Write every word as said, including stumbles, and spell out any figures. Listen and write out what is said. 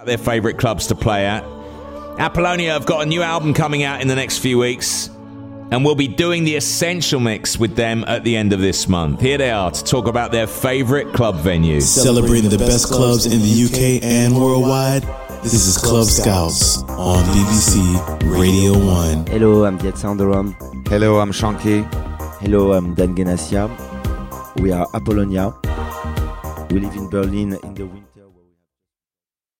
Their favourite clubs to play at. Apollonia have got a new album coming out in the next few weeks, and we'll be doing the Essential Mix with them at the end of this month. Here they are to talk about their favourite club venues. Celebrating the best clubs in the U K and worldwide, this is Club Scouts on B B C Radio one. Hello, I'm Diet Sandarum. Hello, I'm Shanky. Hello, I'm Dan Ganassia. We are Apollonia. We live in Berlin in the winter.